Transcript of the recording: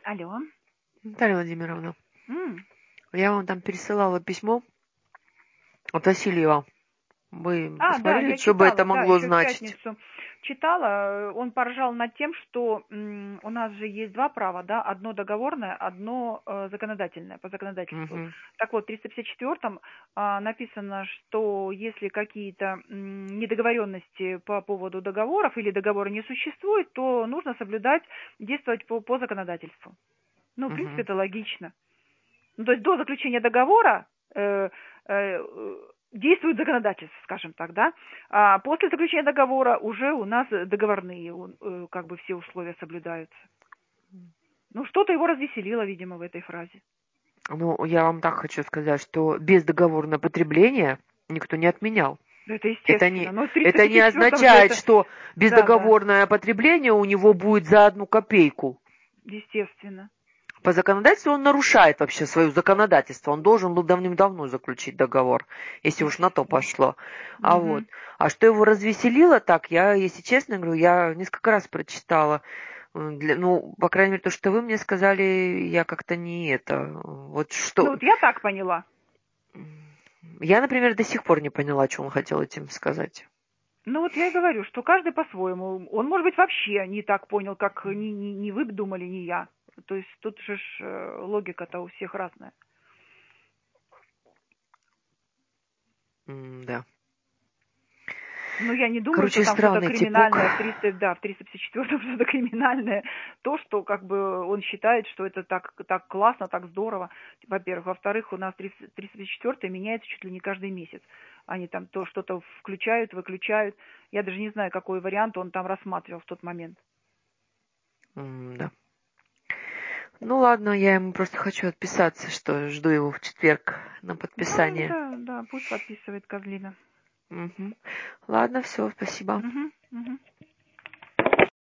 Алло. Наталья Владимировна, М. я вам там пересылала письмо от Васильева. Вы Да, посмотрели, я что бы это читала, да, могло еще в значить? пятницу читала. Он поражал над тем, что у нас же есть два права, да, одно договорное, одно законодательное, по законодательству. Мгм. Так вот, в 354-м написано, что если какие-то недоговоренности по поводу договоров или договора не существует, то нужно соблюдать, действовать по законодательству. Ну, в принципе, Мгм. это логично. Ну, то есть до заключения договора действует законодательство, скажем так, да. А после заключения договора уже у нас договорные, как бы все условия соблюдаются. Ну, что-то его развеселило, видимо, в этой фразе. Ну, я вам так хочу сказать, что бездоговорное потребление никто не отменял. Да, это Это естественно. не, Но в это не 354-м же означает, это... что Да, да, бездоговорное потребление у него будет за 1 копейку. естественно. По законодательству он нарушает вообще свое законодательство. Он должен был давным-давно заключить договор, если уж на то Естественно. пошло. А вот. Мгм. А что его развеселило так, я, если честно говорю, я несколько раз прочитала. Ну, по крайней мере, то, что вы мне сказали, я как-то не это. Вот Ну, что. вот я так поняла. Я, например, до сих пор не поняла, что он хотел этим сказать. Ну, вот я и говорю, что каждый по-своему. Он, может быть, вообще не так понял, как ни вы думали, ни я. То есть тут же логика-то у всех разная. Да. Ну, я не думаю, что Короче, там что-то странный типок. криминальное в 354-м, что-то криминальное. То, что как бы он считает, что это так классно, так здорово, во-первых. Во-вторых, у нас 354-й меняется чуть ли не каждый месяц. Они там то что-то включают, выключают. Я даже не знаю, какой вариант он там рассматривал в тот момент. Да. Ну ладно, я ему просто хочу отписаться, что жду его в четверг на Ну, подписание. да, да, пусть подписывает Козлина. Мгм. Ладно, все, спасибо. Угу, угу.